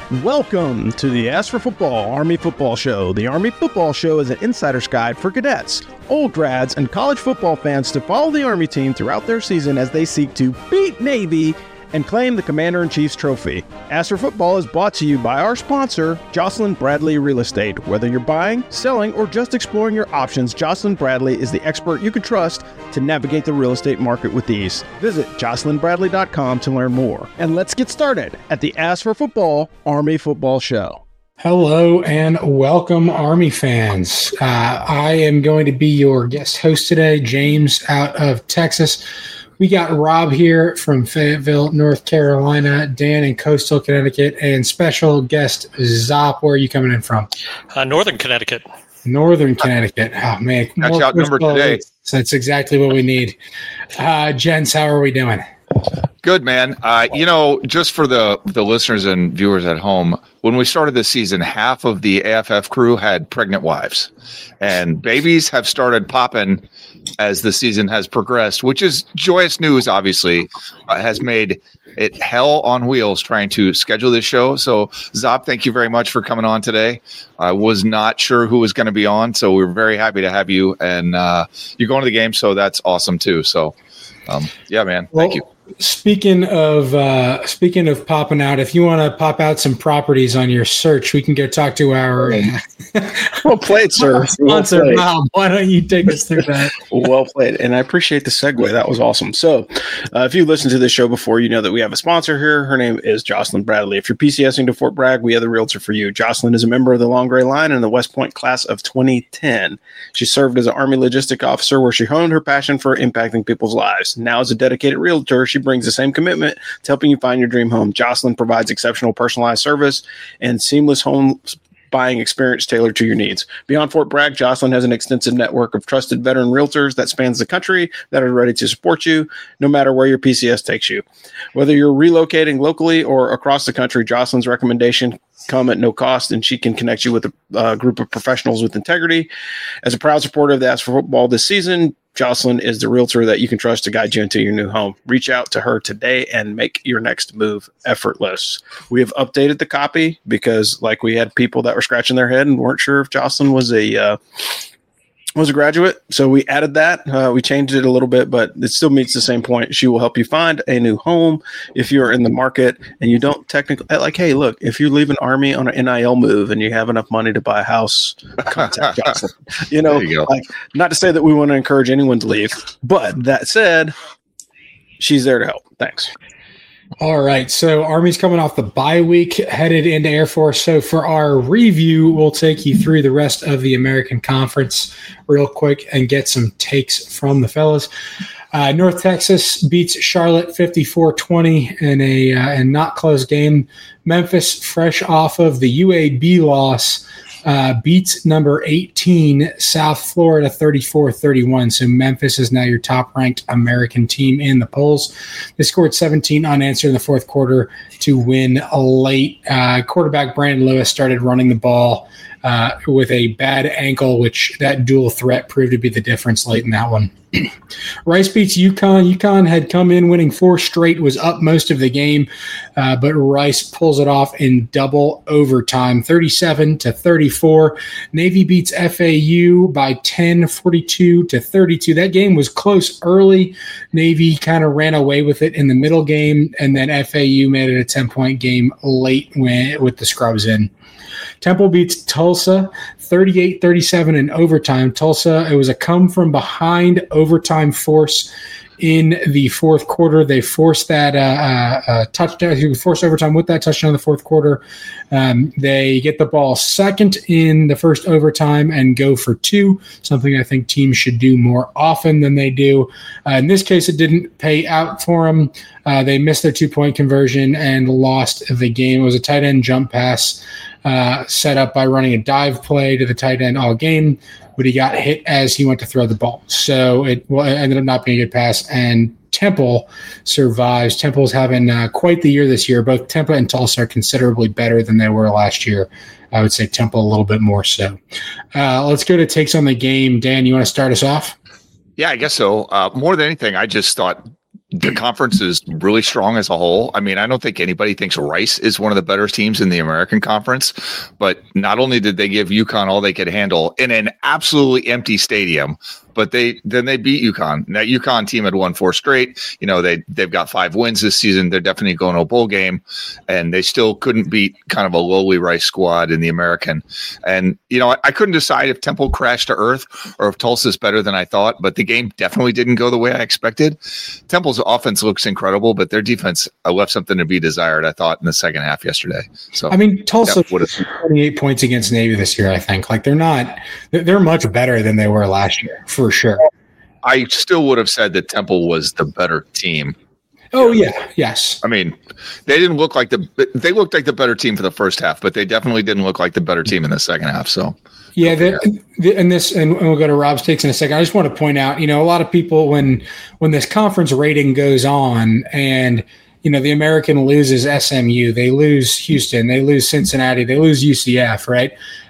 Welcome to the Ask for Football Army Football Show. The Army Football Show is an insider's guide for cadets, old grads, and college football fans to follow the Army team throughout their season as they seek to beat Navy and claim the Commander-in-Chief's trophy. Ask for Football is brought to you by our sponsor, Jocelyn Bradley Real Estate. Whether you're buying, selling, or just exploring your options, Jocelyn Bradley is the expert you can trust to navigate the real estate market with ease. Visit jocelynbradley.com to learn more. And let's get started at the Ask for Football Army Football Show. Hello and welcome, Army fans. I am going to be your guest host today, James out of Texas. We got Rob here from Fayetteville, North Carolina, Dan in Coastal Connecticut, and special guest Zop. Where are you coming in from? Northern Connecticut. Northern Connecticut. Oh, man. That's outnumbered today. So that's exactly what we need. Gents, how are we doing? Good, man. Just for the listeners and viewers at home, when we started this season, half of the AFF crew had pregnant wives. And babies have started popping as the season has progressed, which is joyous news, obviously. Has made it hell on wheels trying to schedule this show. So, Zop, thank you very much for coming on today. I was not sure who was going to be on, so we're very happy to have you. And you're going to the game, so that's awesome, too. So, yeah, man, thank you. Speaking of popping out, if you want to pop out some properties on your search, we can go talk to our well played, sir. Sponsor, well Bob. Why don't you take us through that? Well played, and I appreciate the segue. That was awesome. So, if you listened to this show before, you know that we have a sponsor here. Her name is Jocelyn Bradley. If you're PCSing to Fort Bragg, we have the realtor for you. Jocelyn is a member of the Long Gray Line and the West Point class of 2010. She served as an Army logistic officer where she honed her passion for impacting people's lives. Now, as a dedicated realtor, she brings the same commitment to helping you find your dream home. Jocelyn provides exceptional personalized service and seamless home buying experience tailored to your needs. Beyond Fort Bragg, Jocelyn has an extensive network of trusted veteran realtors that spans the country that are ready to support you no matter where your PCS takes you. Whether you're relocating locally or across the country, Jocelyn's recommendation come at no cost, and she can connect you with a group of professionals with integrity. As a proud supporter of the Ask for Football this season, Jocelyn is the realtor that you can trust to guide you into your new home. Reach out to her today and make your next move effortless. We have updated the copy because, like, we had people that were scratching their head and weren't sure if Jocelyn was a graduate. So we added that. We changed it a little bit, but it still meets the same point. She will help you find a new home if you're in the market and you don't technically, like, hey, look, if you leave an Army on an NIL move and you have enough money to buy a house, contact Jocelyn. Like, not to say that we want to encourage anyone to leave, but that said, she's there to help. Thanks. All right, so Army's coming off the bye week, headed into Air Force. So for our review, we'll take you through the rest of the American Conference real quick and get some takes from the fellas. North Texas beats Charlotte 54-20 in a not close game. Memphis, fresh off of the UAB loss, beats number 18 South Florida 34-31. So Memphis is now your top-ranked American team in the polls. They scored 17 unanswered in the fourth quarter to win late. Quarterback Brandon Lewis started running the ball with a bad ankle, which that dual threat proved to be the difference late in that one. Rice beats UConn. UConn had come in winning 4 straight, was up most of the game, but Rice pulls it off in double overtime, 37-34. Navy beats FAU by 10, 42-32. That game was close early. Navy kind of ran away with it in the middle game, and then FAU made it a 10-point game late with the scrubs in. Temple beats Tulsa 38-37 in overtime. Tulsa, it was a come-from-behind overtime force in the fourth quarter. They forced that touchdown. He forced overtime with that touchdown in the fourth quarter. They get the ball second in the first overtime and go for 2, something I think teams should do more often than they do. In this case, it didn't pay out for them. They missed their 2-point conversion and lost the game. It was a tight end jump pass set up by running a dive play to the tight end all game, but he got hit as he went to throw the ball. So it ended up not being a good pass, and Temple survives. Temple's having quite the year this year. Both Temple and Tulsa are considerably better than they were last year. I would say Temple a little bit more so. Let's go to takes on the game. Dan, you want to start us off? Yeah, I guess so. More than anything, I just thought the conference is really strong as a whole. I mean, I don't think anybody thinks Rice is one of the better teams in the American Conference, but not only did they give UConn all they could handle in an absolutely empty stadium, but they beat UConn. And that UConn team had won 4 straight. They've got 5 wins this season. They're definitely going to a bowl game, and they still couldn't beat kind of a lowly Rice squad in the American. And I couldn't decide if Temple crashed to earth or if Tulsa's better than I thought, but the game definitely didn't go the way I expected. Temple's offense looks incredible, but their defense left something to be desired, I thought, in the second half yesterday. So I mean, Tulsa 28 points against Navy this year, I think. Like, they're much better than they were last year, for sure. I still would have said that Temple was the better team. Oh, yeah. Yes. I mean, they looked like the better team for the first half, but they definitely didn't look like the better team in the second half. So, yeah, and we'll go to Rob's takes in a second. I just want to point out, a lot of people, when this conference rating goes on and, the American loses SMU, they lose Houston, they lose Cincinnati, they lose UCF, right?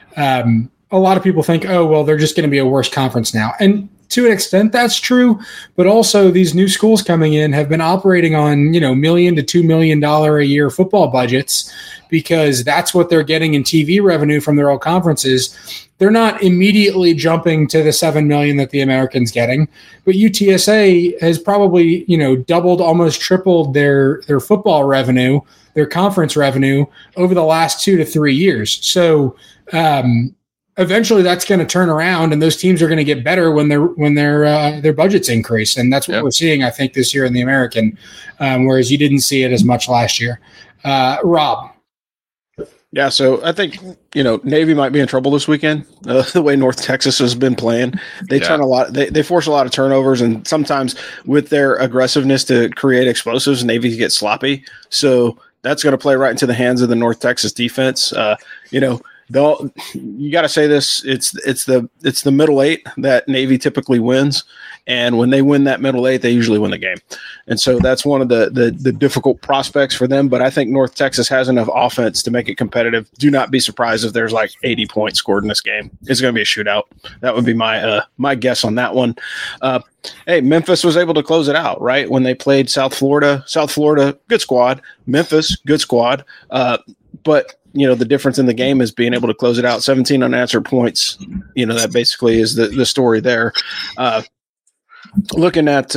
A lot of people think, oh, well, they're just going to be a worse conference now. And to an extent, that's true. But also, these new schools coming in have been operating on, $1 million to $2 million a year football budgets, because that's what they're getting in TV revenue from their old conferences. They're not immediately jumping to the $7 million that the American's getting, but UTSA has probably, doubled, almost tripled their football revenue, their conference revenue over the last 2 to 3 years. So, eventually that's going to turn around, and those teams are going to get better when their budgets increase. And that's what we're seeing, I think, this year in the American, whereas you didn't see it as much last year. Rob. Yeah, so I think, Navy might be in trouble this weekend. The way North Texas has been playing, they force a lot of turnovers, and sometimes with their aggressiveness to create explosives, Navy gets sloppy. So that's going to play right into the hands of the North Texas defense. You got to say this. It's the middle 8 that Navy typically wins, and when they win that middle 8, they usually win the game. And so that's one of the difficult prospects for them. But I think North Texas has enough offense to make it competitive. Do not be surprised if there's like 80 points scored in this game. It's going to be a shootout. That would be my guess on that one. Hey, Memphis was able to close it out, right? When they played South Florida. South Florida, good squad. Memphis, good squad. But the difference in the game is being able to close it out. 17 unanswered points. That basically is the story there. Looking at,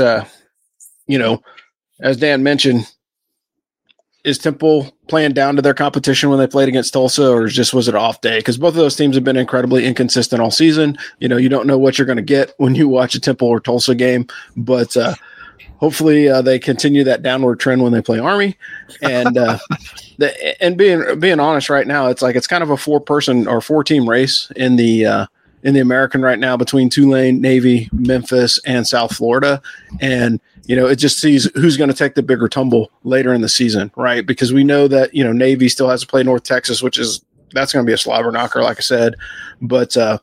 as Dan mentioned, is Temple playing down to their competition when they played against Tulsa, or was it an off day? Because both of those teams have been incredibly inconsistent all season. You don't know what you're going to get when you watch a Temple or Tulsa game, but hopefully they continue that downward trend when they play Army. And and being honest, right now it's kind of a 4-person or 4-team race in the American right now between Tulane, Navy, Memphis, and South Florida. And it just sees who's going to take the bigger tumble later in the season, right? Because we know that Navy still has to play North Texas, that's going to be a slobber knocker, like I said. But if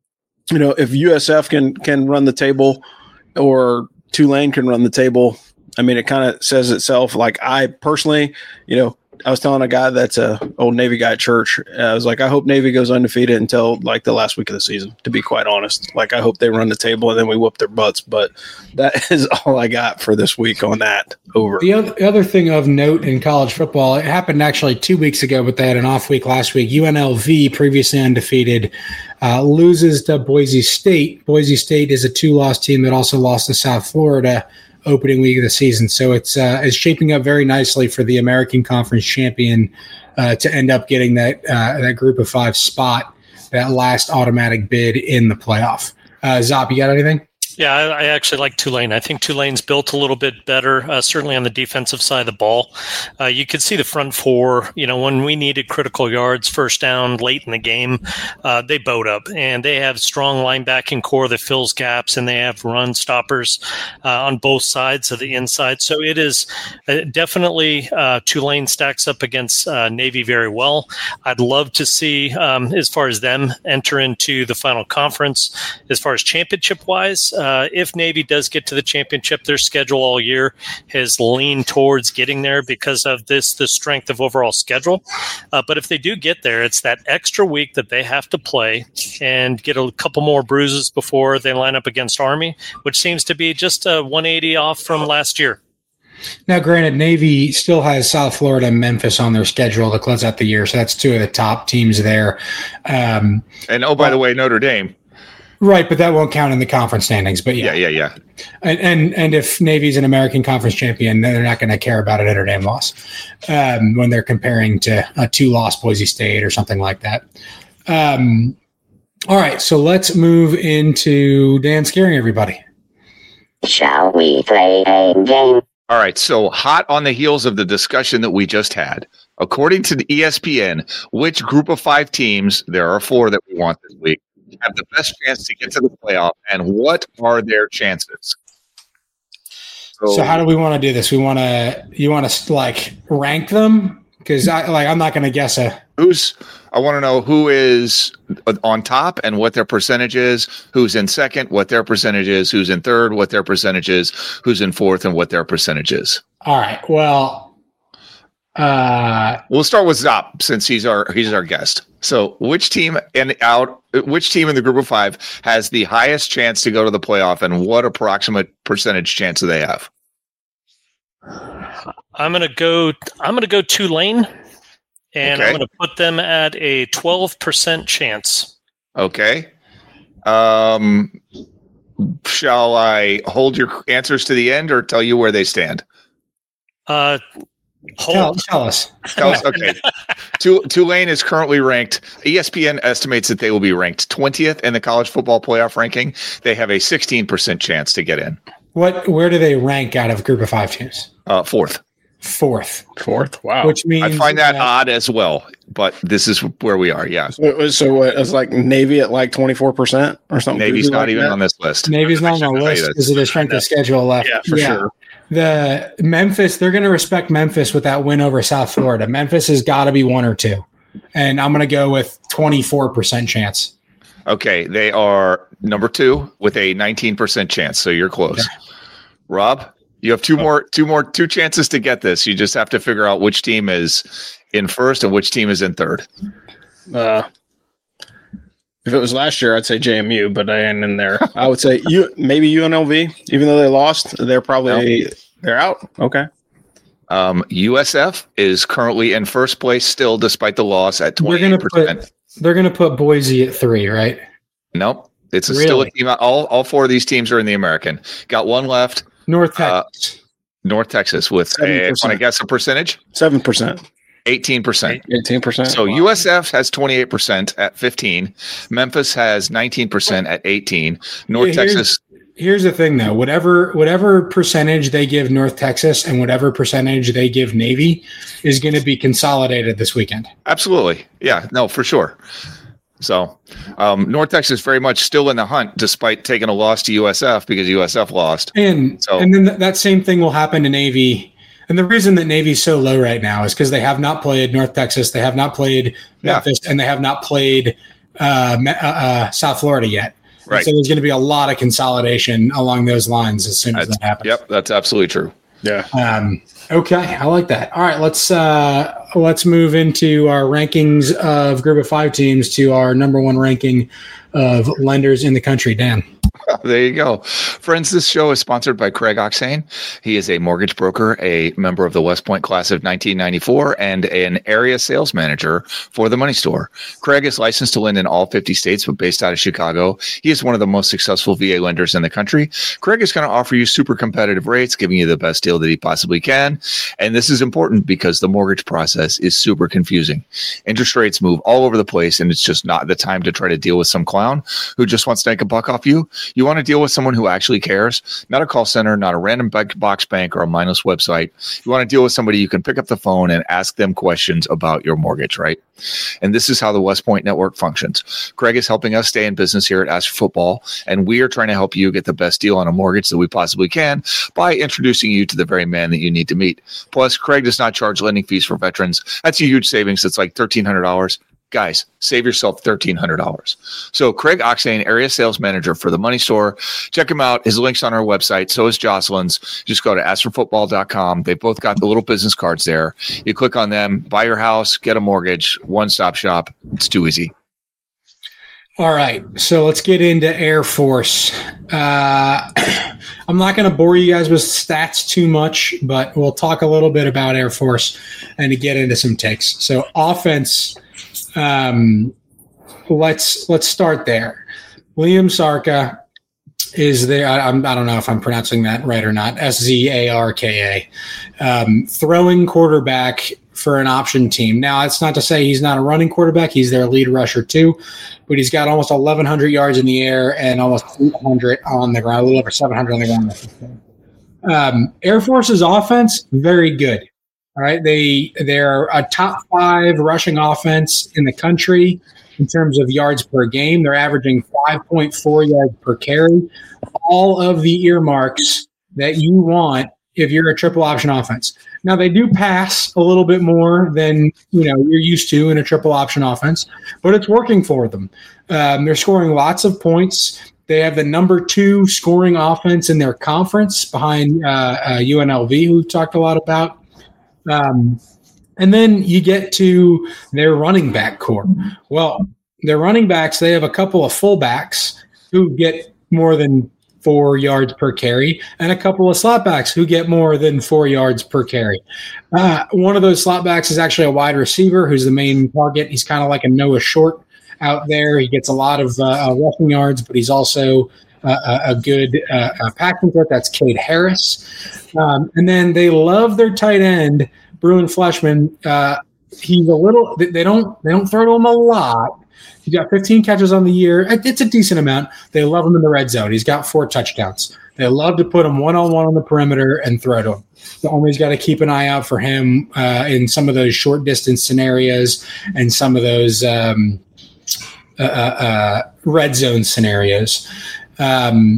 USF can run the table, or Tulane can run the table, I mean, it kind of says itself. Like, I personally, I was telling a guy that's a old Navy guy at church. I was like, I hope Navy goes undefeated until like the last week of the season, to be quite honest. Like, I hope they run the table and then we whoop their butts. But that is all I got for this week on that. Over. The other thing of note in college football, it happened actually 2 weeks ago, but they had an off week last week. UNLV, previously undefeated, loses to Boise State. Boise State is a 2-loss team that also lost to South Florida opening week of the season. So it's shaping up very nicely for the American Conference champion to end up getting that group of 5 spot, that last automatic bid in the playoff. Zop, you got anything? Yeah, I actually like Tulane. I think Tulane's built a little bit better, certainly on the defensive side of the ball. You could see the front 4, when we needed critical yards, first down late in the game, they bowed up. And they have strong linebacking core that fills gaps, and they have run stoppers on both sides of the inside. So it is definitely Tulane stacks up against Navy very well. I'd love to see, as far as them enter into the final conference, as far as championship-wise, if Navy does get to the championship, their schedule all year has leaned towards getting there because of the strength of overall schedule. But if they do get there, it's that extra week that they have to play and get a couple more bruises before they line up against Army, which seems to be just a 180 off from last year. Now, granted, Navy still has South Florida and Memphis on their schedule to close out the year, so that's two of the top teams there. And by the way, Notre Dame. Right, but that won't count in the conference standings. But yeah. And if Navy's an American Conference champion, they're not going to care about a Notre Dame loss when they're comparing to a 2-loss Boise State or something like that. All right, so let's move into Dan scaring everybody. Shall we play a game? All right, so hot on the heels of the discussion that we just had, according to the ESPN, which group of 5 teams, there are 4 that we want this week, have the best chance to get to the playoff, and what are their chances? So how do we want to do this? You want to like rank them? Because I'm not going to guess I want to know who is on top and what their percentage is, who's in second, what their percentage is, who's in third, what their percentage is, who's in fourth, and what their percentage is. All right. Well, we'll start with Zop since he's our guest. So which team in the group of 5 has the highest chance to go to the playoff, and what approximate percentage chance do they have? I'm gonna go Tulane, and I'm gonna put them at a 12% chance. Okay. Shall I hold your answers to the end or tell you where they stand? Tell us. Okay. Tulane is currently ranked. ESPN estimates that they will be ranked 20th in the college football playoff ranking. They have a 16% chance to get in. Where do they rank out of a group of 5 teams? Fourth. Fourth. Wow. Which means I find that odd as well, but this is where we are. Yeah. So it's like Navy at like 24% or something. Navy's not even on this list. Navy's not on the list because of the strength of schedule left. Yeah, for sure. The Memphis, they're going to respect Memphis with that win over South Florida. Memphis has got to be 1 or 2, and I'm going to go with 24% chance. Okay, they are number 2 with a 19% chance, so you're close. Okay. Rob, you have two chances to get this. You just have to figure out which team is in first and which team is in third. If it was last year, I'd say JMU, but I ain't in there. I would say maybe UNLV, even though they lost, they're out. Okay. USF is currently in first place still, despite the loss at 28%. They're going to put Boise at 3, right? Nope. It's still a team. All 4 of these teams are in the American. Got one left. North Texas. North Texas with 7%. Want to guess a percentage? 7%. 18%. 18%. So wow. USF has 28% at 15. Memphis has 19% at 18. Texas. Here's the thing, though. Whatever percentage they give North Texas and whatever percentage they give Navy is going to be consolidated this weekend. Absolutely. Yeah. No, for sure. So North Texas very much still in the hunt, despite taking a loss to USF because USF lost. And then that same thing will happen to Navy. And the reason that Navy's so low right now is because they have not played North Texas, they have not played Memphis, and they have not played South Florida yet. Right. And so there's going to be a lot of consolidation along those lines as soon as that happens. Yep, that's absolutely true. Yeah. Okay, I like that. All right, let's move into our rankings of group of 5 teams to our number 1 ranking of lenders in the country. Dan. There you go. Friends, this show is sponsored by Craig Oxane. He is a mortgage broker, a member of the West Point class of 1994, and an area sales manager for the Money Store. Craig is licensed to lend in all 50 states, but based out of Chicago. He is one of the most successful VA lenders in the country. Craig is going to offer you super competitive rates, giving you the best deal that he possibly can. And this is important because the mortgage process is super confusing. Interest rates move all over the place, and it's just not the time to try to deal with some clown who just wants to make a buck off you. You want to deal with someone who actually cares, not a call center, not a random box bank or a mindless website. You want to deal with somebody you can pick up the phone and ask them questions about your mortgage, right? And this is how the West Point Network functions. Craig is helping us stay in business here at Ask for Football, and we are trying to help you get the best deal on a mortgage that we possibly can by introducing you to the very man that you need to meet. Plus, Craig does not charge lending fees for veterans. That's a huge savings. It's like $1,300. Guys, save yourself $1,300. So Craig Oxane, area sales manager for the Money Store. Check him out. His link's on our website. So is Jocelyn's. Just go to askforfootball.com. They both got the little business cards there. You click on them, buy your house, get a mortgage, one-stop shop. It's too easy. All right, so let's get into Air Force. I'm not going to bore you guys with stats too much, but we'll talk a little bit about Air Force and to get into some takes. So offense, let's start there. Liam Sarka is there. I don't know if I'm pronouncing that right or not. Szarka, throwing quarterback for an option team. Now, that's not to say he's not a running quarterback. He's their lead rusher too, but he's got almost 1,100 yards in the air and almost 800 on the ground, a little over 700 on the ground. Air Force's offense, very good. All right, they're a top 5 rushing offense in the country in terms of yards per game. They're averaging 5.4 yards per carry. All of the earmarks that you want if you're a triple option offense. Now, they do pass a little bit more than you're used to in a triple option offense, but it's working for them. They're scoring lots of points. They have the number 2 scoring offense in their conference behind UNLV, who we've talked a lot about. And then you get to their running back core. Well, their running backs, they have a couple of fullbacks who get more than 4 yards per carry, and a couple of slotbacks who get more than 4 yards per carry. One of those slotbacks is actually a wide receiver who's the main target. He's kind of like a Noah Short out there. He gets a lot of rushing yards, but he's also a good passing threat. That's Cade Harris. And then they love their tight end, Bruin Fleshman. He's a little. They don't throw to him a lot. He's got 15 catches on the year. It's a decent amount. They love him in the red zone. He's got 4 touchdowns. They love to put him one-on-one on the perimeter and throw to him. The Army's got to keep an eye out for him in some of those short distance scenarios and some of those red zone scenarios. They're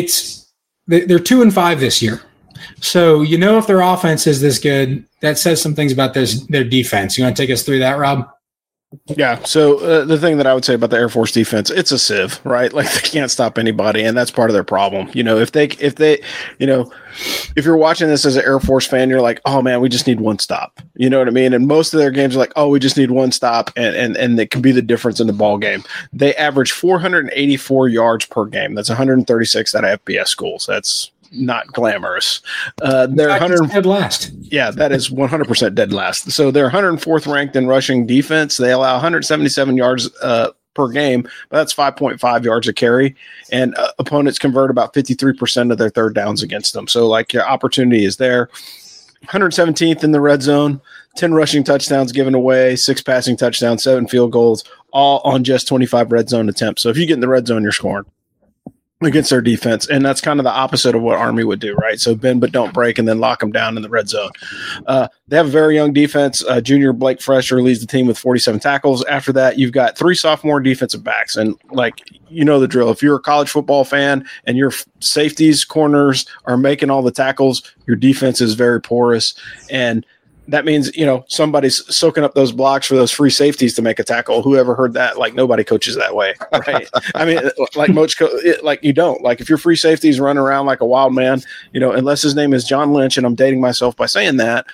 2-5 this year. So if their offense is this good, that says some things about their defense. You want to take us through that, Rob? Yeah. So the thing that I would say about the Air Force defense, it's a sieve, right? Like they can't stop anybody, and that's part of their problem. If you're watching this as an Air Force fan, you're like, oh man, we just need one stop. You know what I mean? And most of their games are like, oh, we just need one stop, and it can be the difference in the ball game. They average 484 yards per game. That's 136 at FBS schools. That's not glamorous. They're 100 dead last. Yeah, that is 100% dead last. So they're 104th ranked in rushing defense. They allow 177 yards per game, but that's 5.5 yards a carry. And opponents convert about 53% of their third downs against them. So your opportunity is there. 117th in the red zone, 10 rushing touchdowns given away, 6 passing touchdowns, 7 field goals, all on just 25 red zone attempts. So if you get in the red zone, you're scoring against their defense. And that's kind of the opposite of what Army would do, right? So bend but don't break and then lock them down in the red zone. They have a very young defense. Junior Blake Fresher leads the team with 47 tackles. After that, you've got 3 sophomore defensive backs. And the drill. If you're a college football fan and your safeties, corners are making all the tackles, your defense is very porous. And that means, somebody's soaking up those blocks for those free safeties to make a tackle. Whoever heard that? Nobody coaches that way, right? I mean, you don't. If your free safeties run around like a wild man, unless his name is John Lynch, and I'm dating myself by saying that,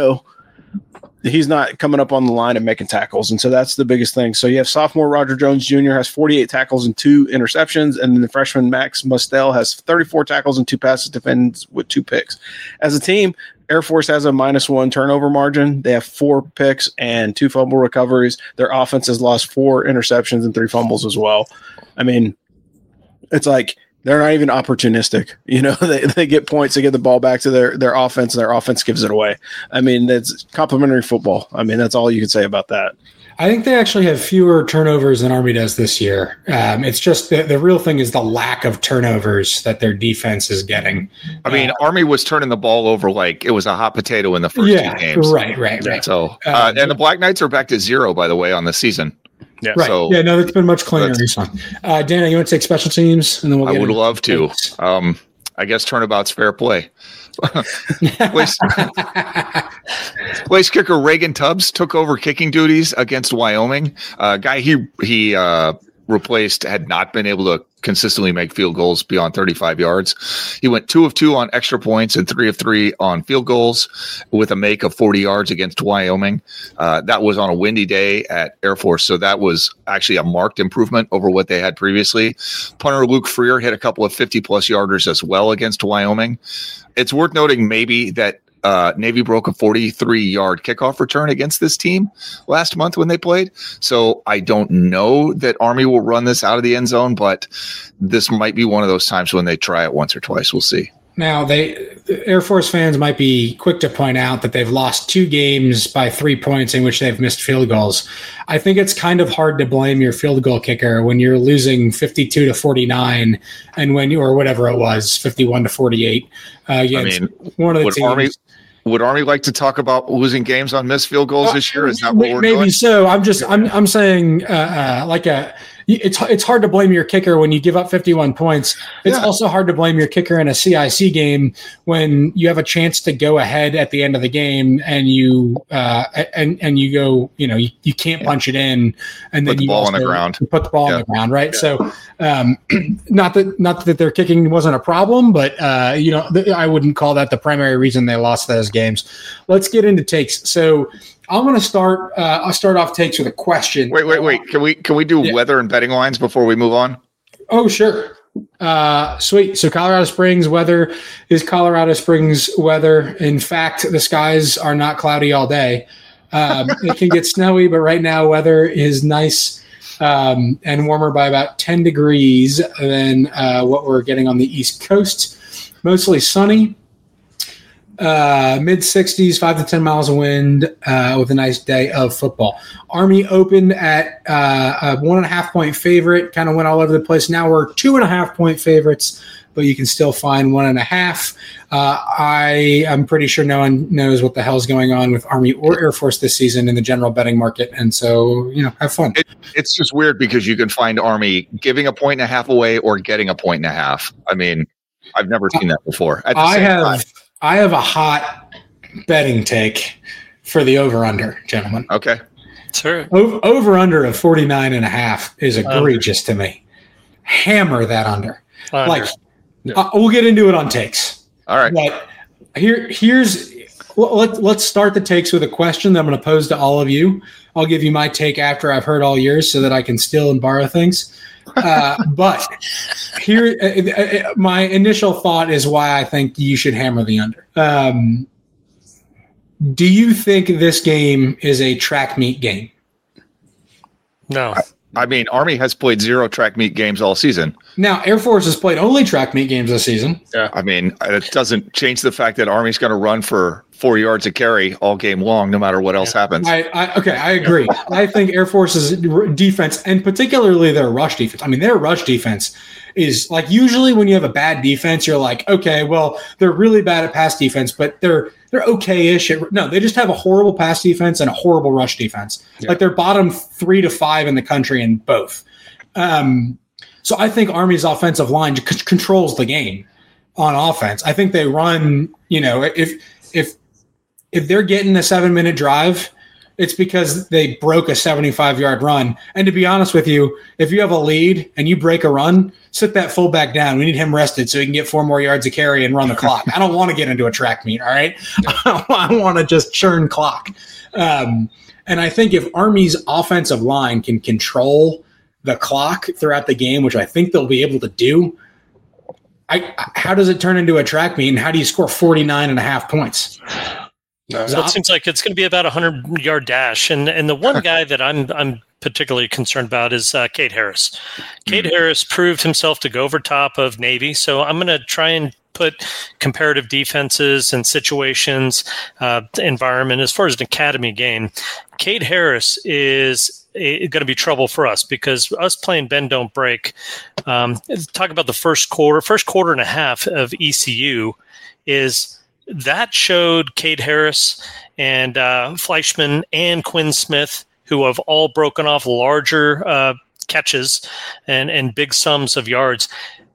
he's not coming up on the line and making tackles. And so that's the biggest thing. So you have sophomore Roger Jones Jr. has 48 tackles and 2 interceptions. And then the freshman Max Mustel has 34 tackles and 2 passes defended with 2 picks. As a team, Air Force has a -1 turnover margin. They have 4 picks and 2 fumble recoveries. Their offense has lost 4 interceptions and 3 fumbles as well. I mean, it's they're not even opportunistic. They get points, they get the ball back to their offense, and their offense gives it away. I mean, that's complimentary football. I mean, that's all you can say about that. I think they actually have fewer turnovers than Army does this year. It's just the real thing is the lack of turnovers that their defense is getting. I mean, Army was turning the ball over like it was a hot potato in the first 2 games. Right. So, and the Black Knights are back to 0, by the way, on the season. Yeah. Right. So yeah, no, it's been much cleaner recently. Dana, you want to take special teams? And then I would love to. I guess turnabout's fair play. Place kicker Reagan Tubbs took over kicking duties against Wyoming. Guy he replaced had not been able to consistently make field goals beyond 35 yards. He went 2 of 2 on extra points and 3 of 3 on field goals with a make of 40 yards against Wyoming. That was on a windy day at Air Force, so that was actually a marked improvement over what they had previously. Punter Luke Freer hit a couple of 50-plus yarders as well against Wyoming. It's worth noting maybe that Navy broke a 43-yard kickoff return against this team last month when they played. So I don't know that Army will run this out of the end zone, but this might be one of those times when they try it once or twice. We'll see. Now, Air Force fans might be quick to point out that they've lost 2 games by 3 points in which they've missed field goals. I think it's kind of hard to blame your field goal kicker when you're losing 52-49 and when you, or whatever it was, 51-48. One of the teams. Would Army like to talk about losing games on missed field goals this year? Is that what we're doing? Maybe so. I'm saying it's hard to blame your kicker when you give up 51 points. It's also hard to blame your kicker in a CIC game when you have a chance to go ahead at the end of the game and you and you go, you can't punch it in, and then put the ball on the ground. Put the ball on the ground, right? Yeah. So, not that their kicking wasn't a problem, but I wouldn't call that the primary reason they lost those games. Let's get into takes. So I'm going to start. I'll start off takes with a question. Wait. Can we do weather and betting lines before we move on? Oh, sure. Sweet. So Colorado Springs weather is Colorado Springs weather. In fact, the skies are not cloudy all day. It can get snowy, but right now weather is nice and warmer by about 10 degrees than what we're getting on the East Coast. Mostly sunny. Mid 60s, 5 to 10 miles of wind with a nice day of football. Army opened at a 1.5 point favorite, kind of went all over the place. Now we're 2.5 point favorites, but you can still find 1.5. I am pretty sure no one knows what the hell's going on with Army or Air Force this season in the general betting market. And so, have fun. It's just weird because you can find Army giving 1.5 points away or getting 1.5 points. I mean, I've never seen that before. I have a hot betting take for the over-under, gentlemen. Okay. Sure. Over-under of 49.5 is egregious to me. Hammer that under. We'll get into it on takes. All right. But let's start the takes with a question that I'm going to pose to all of you. I'll give you my take after I've heard all yours so that I can steal and borrow things. But here, my initial thought is why I think you should hammer the under. Do you think this game is a track meet game? No. I mean, Army has played 0 track meet games all season. Now, Air Force has played only track meet games this season. Yeah. I mean, it doesn't change the fact that Army's going to run for 4 yards a carry all game long, no matter what else happens. I agree. I think Air Force's defense, and particularly their rush defense, their rush defense is like, usually when you have a bad defense, you're like, okay, well, they're really bad at pass defense, but they're okay-ish. No, they just have a horrible pass defense and a horrible rush defense. Yeah. Like they're bottom 3 to 5 in the country in both. So I think Army's offensive line controls the game on offense. I think they run, if they're getting a 7-minute drive, it's because they broke a 75-yard run. And to be honest with you, if you have a lead and you break a run, sit that fullback down. We need him rested so he can get 4 more yards of carry and run the clock. I don't want to get into a track meet, all right? I want to just churn clock. And I think if Army's offensive line can control the clock throughout the game, which I think they'll be able to do, how does it turn into a track meet, and how do you score 49.5 points? So it seems like it's going to be about a 100-yard dash, and the one guy that I'm particularly concerned about is Cade Harris. Cade Harris proved himself to go over top of Navy, so I'm going to try and put comparative defenses and situations, environment as far as an academy game. Cade Harris is going to be trouble for us because us playing bend don't break. Talk about the first quarter and a half of ECU is. That showed Cade Harris and Fleischman and Quinn Smith, who have all broken off larger catches and big sums of yards.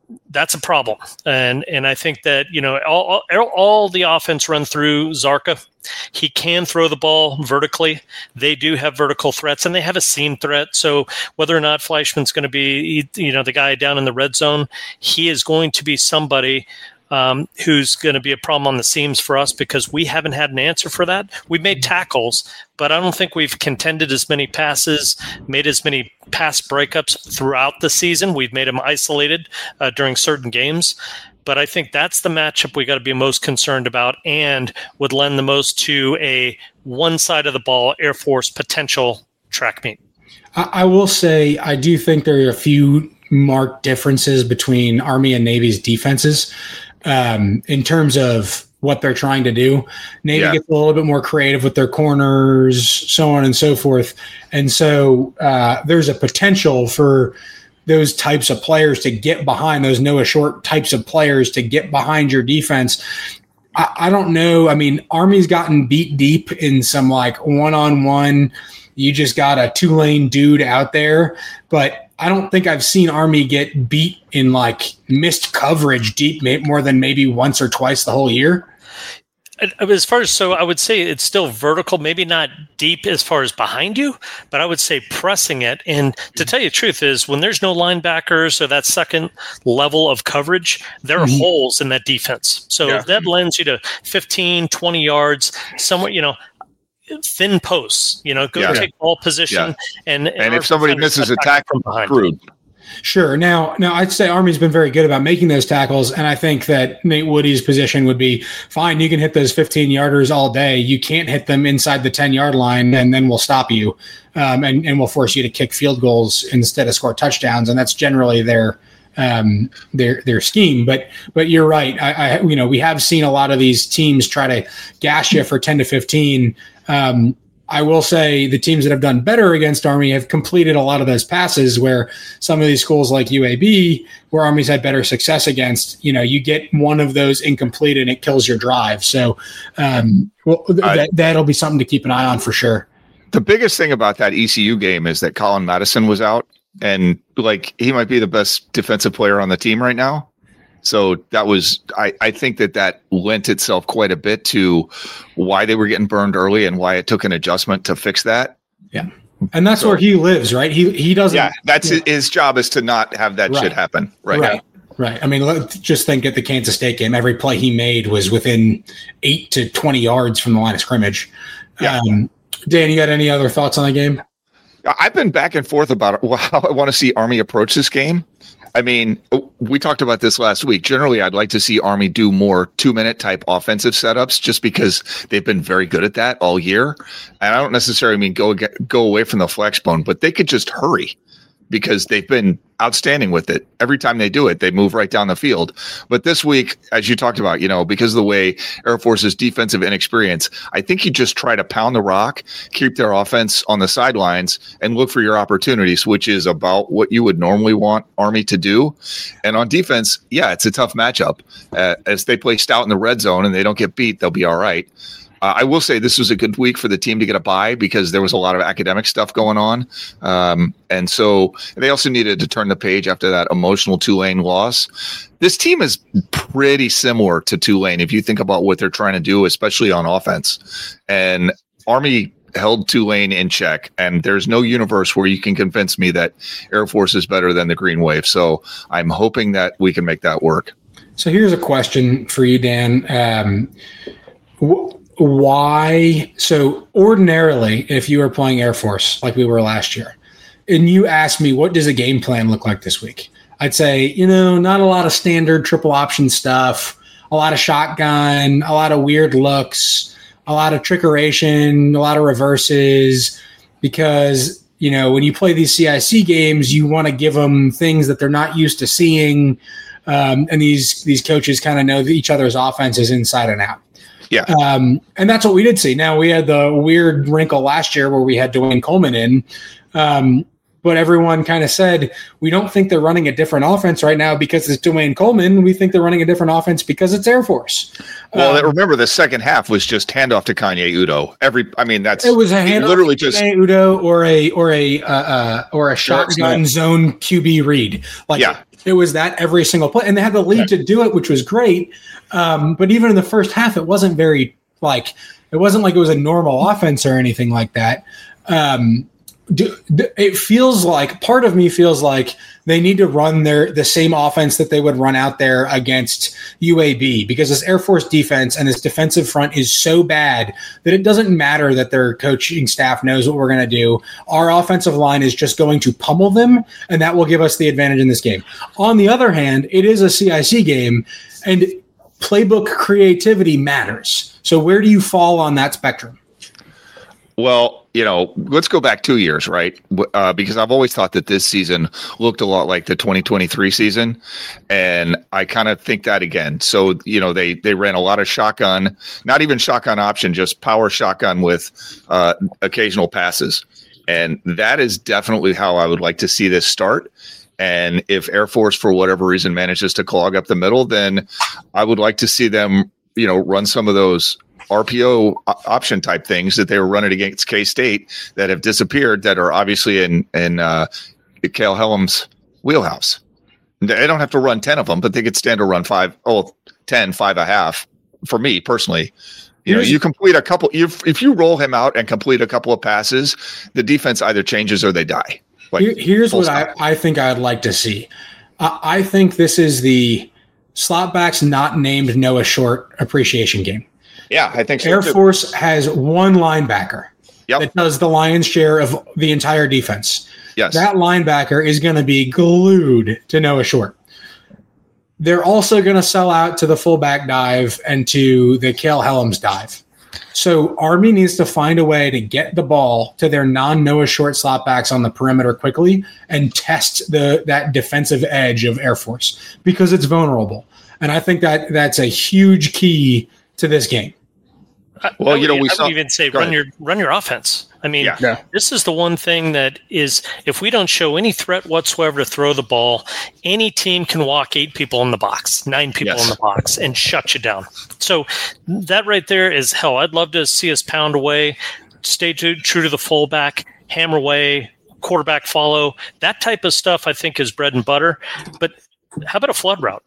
that's a problem. And I think that, all the offense run through Zarka. He can throw the ball vertically. They do have vertical threats, and they have a seam threat. So whether or not Fleischman's going to be, the guy down in the red zone, he is going to be somebody who's going to be a problem on the seams for us because we haven't had an answer for that. We've made tackles, but I don't think we've contended as many passes, made as many pass breakups throughout the season. We've made them isolated during certain games. But I think that's the matchup we got to be most concerned about and would lend the most to a one side of the ball Air Force potential track meet. I will say I do think there are a few marked differences between Army and Navy's defenses. In terms of what they're trying to do. Navy gets a little bit more creative with their corners, so on and so forth. And so there's a potential for those types of players to get behind, those Noah Short types of players to get behind your defense. I don't know. I mean, Army's gotten beat deep in some like one-on-one. You just got a two-lane dude out there, but I don't think I've seen Army get beat in like missed coverage deep more than maybe once or twice the whole year. As far as, so I would say it's still vertical, maybe not deep as far as behind you, but I would say pressing it. And to tell you the truth is when there's no linebackers or that second level of coverage, there are holes in that defense. So that lends you to 15, 20 yards somewhere, thin posts, go take ball position. And if somebody misses a tackle, screwed. Sure. Now I'd say Army's been very good about making those tackles, and I think that Nate Woody's position would be fine. You can hit those 15-yarders all day. You can't hit them inside the 10-yard line, and then we'll stop you, and we'll force you to kick field goals instead of score touchdowns, and that's generally their scheme. But you're right. We have seen a lot of these teams try to gash you for 10 to 15. I will say the teams that have done better against Army have completed a lot of those passes where some of these schools like UAB, where Army's had better success against, you get one of those incomplete and it kills your drive. So that'll be something to keep an eye on for sure. The biggest thing about that ECU game is that Colin Madison was out, and he might be the best defensive player on the team right now. So that was, I think that lent itself quite a bit to why they were getting burned early and why it took an adjustment to fix that. Yeah. And that's where he lives, right? He doesn't. Yeah. That's his job, is to not have that shit happen. Right. I mean, let's just think at the Kansas State game, every play he made was within 8 to 20 yards from the line of scrimmage. Yeah. Dan, you got any other thoughts on the game? I've been back and forth about how I want to see Army approach this game. I mean, we talked about this last week. Generally, I'd like to see Army do more 2-minute type offensive setups just because they've been very good at that all year. And I don't necessarily mean go away from the flex bone, but they could just hurry because they've been outstanding with it. Every time they do it, they move right down the field. But this week, as you talked about, because of the way Air Force's defensive inexperience, I think you just try to pound the rock, keep their offense on the sidelines, and look for your opportunities, which is about what you would normally want Army to do. And on defense, it's a tough matchup. As they play stout in the red zone and they don't get beat, they'll be all right. I will say this was a good week for the team to get a bye because there was a lot of academic stuff going on. And so they also needed to turn the page after that emotional Tulane loss. This team is pretty similar to Tulane if you think about what they're trying to do, especially on offense. And Army held Tulane in check, and there's no universe where you can convince me that Air Force is better than the Green Wave. So I'm hoping that we can make that work. So here's a question for you, Dan. Why? So ordinarily, if you were playing Air Force like we were last year, and you asked me, what does a game plan look like this week? I'd say, not a lot of standard triple option stuff, a lot of shotgun, a lot of weird looks, a lot of trickeration, a lot of reverses, because, when you play these CIC games, you want to give them things that they're not used to seeing. And these coaches kind of know each other's offenses inside and out. Yeah. And that's what we did see. Now, we had the weird wrinkle last year where we had Dwayne Coleman in. but everyone kind of said, we don't think they're running a different offense right now because it's Dwayne Coleman. We think they're running a different offense because it's Air Force. Well, remember the second half was just handoff to Kanye Udo. It was a handoff literally to just Kanye Udo or a shotgun zone QB read. It was that every single play, and they had the lead to do it, which was great. But even in the first half, it wasn't very it wasn't like it was a normal offense or anything like that. It feels like part of me feels like they need to run the same offense that they would run out there against UAB, because this Air Force defense and this defensive front is so bad that it doesn't matter that their coaching staff knows what we're going to do. Our offensive line is just going to pummel them, and that will give us the advantage in this game. On the other hand, it is a CIC game, and playbook creativity matters. So where do you fall on that spectrum? Well, let's go back 2 years, right? Because I've always thought that this season looked a lot like the 2023 season. And I kind of think that again. So, they ran a lot of shotgun, not even shotgun option, just power shotgun with occasional passes. And that is definitely how I would like to see this start. And if Air Force, for whatever reason, manages to clog up the middle, then I would like to see them, run some of those RPO option type things that they were running against K-State that have disappeared, that are obviously in Cale Hellam's wheelhouse. They don't have to run 10 of them, but they could stand to run 5 a half. For me personally, you complete a couple. If you roll him out and complete a couple of passes, the defense either changes or they die. Here's what I think I'd like to see. I think this is the slot backs not named Noah Short appreciation game. Yeah, I think so. Air Force has one linebacker that does the lion's share of the entire defense. Yes. That linebacker is going to be glued to Noah Short. They're also going to sell out to the fullback dive and to the Cale Hellam's dive. So Army needs to find a way to get the ball to their non-Noah Short slot backs on the perimeter quickly and test that defensive edge of Air Force, because it's vulnerable. And I think that's a huge key to this game. Well, I would even say run your offense. I mean, This is the one thing that is, if we don't show any threat whatsoever to throw the ball, any team can walk 8 people in the box, 9 people in the box, and shut you down. So that right there is hell. I'd love to see us pound away, stay true to the fullback, hammer away, quarterback follow. That type of stuff I think is bread and butter. But how about a flood route?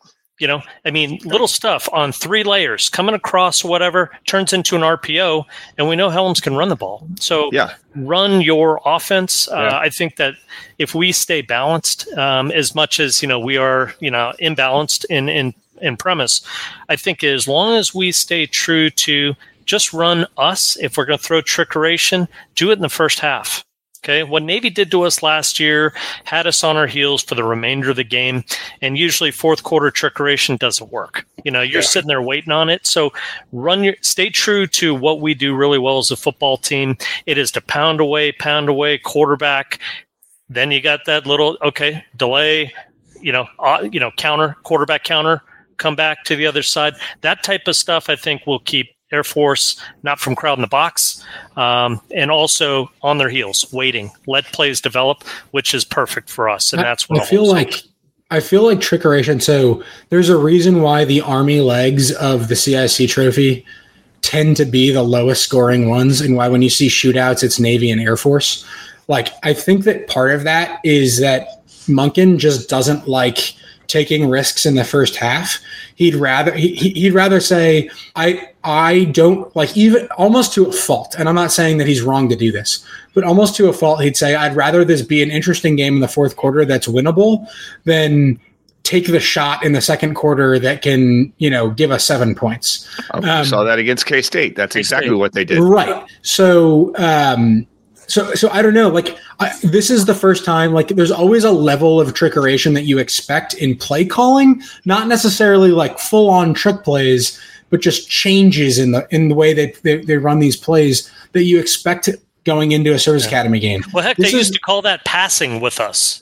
Little stuff on 3 layers coming across, whatever, turns into an RPO, and we know Helms can run the ball. So run your offense. I think that if we stay balanced, as much as, we are, imbalanced in premise, I think as long as we stay true to just run us, if we're going to throw trickeration, do it in the first half. Okay, what Navy did to us last year had us on our heels for the remainder of the game, and usually fourth quarter trickeration doesn't work. You're sitting there waiting on it. So stay true to what we do really well as a football team. It is to pound away, quarterback. Then you got that little delay, counter, quarterback counter, come back to the other side. That type of stuff I think will keep Air Force not from crowding the box, and also on their heels, waiting, let plays develop, which is perfect for us, and that's what I feel like trickeration. So there's a reason why the Army legs of the CIC trophy tend to be the lowest scoring ones, and why when you see shootouts, it's Navy and Air Force. I think that part of that is that Monken just doesn't like taking risks in the first half. He'd rather say, I don't even almost to a fault. And I'm not saying that he's wrong to do this, but almost to a fault, he'd say, I'd rather this be an interesting game in the fourth quarter that's winnable than take the shot in the second quarter that can, give us 7 points. I saw that against K-State. That's exactly what they did. Right. So, So I don't know, this is the first time, there's always a level of trickeration that you expect in play calling, not necessarily full on trick plays, but just changes in the way they run these plays that you expect going into a service academy game. Well, heck, they used to call that passing with us.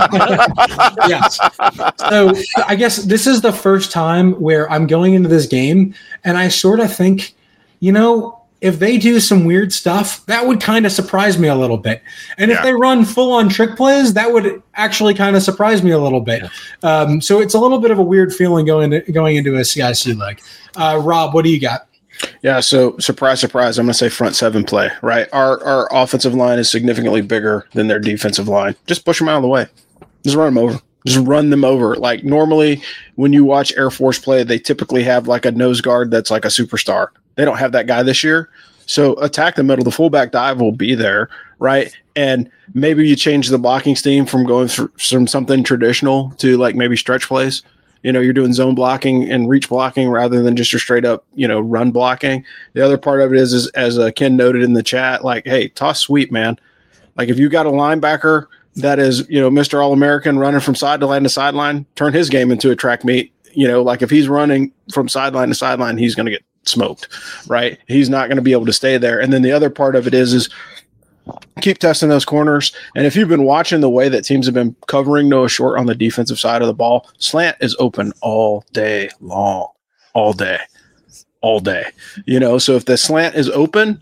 Yes. So I guess this is the first time where I'm going into this game and I sort of think, if they do some weird stuff, that would kind of surprise me a little bit. And if they run full-on trick plays, that would actually kind of surprise me a little bit. So it's a little bit of a weird feeling going into a CIC leg. Rob, what do you got? Yeah, so surprise, surprise, I'm going to say front seven play, right? Our offensive line is significantly bigger than their defensive line. Just push them out of the way. Just run them over. Just run them over. Like normally when you watch Air Force play, they typically have like a nose guard that's like a superstar. They don't have that guy this year. So attack the middle. The fullback dive will be there, right? And maybe you change the blocking scheme from going from something traditional to like maybe stretch plays. You're doing zone blocking and reach blocking rather than just your straight up, run blocking. The other part of it is as Ken noted in the chat, like, hey, toss sweep, man. Like if you got a linebacker that is, Mr. All-American running from sideline to sideline, turn his game into a track meet. Like if he's running from sideline to sideline, he's going to get smoked, right? He's not going to be able to stay there. And then the other part of it is keep testing those corners. And if you've been watching the way that teams have been covering Noah Short on the defensive side of the ball, slant is open all day long, all day. So if the slant is open,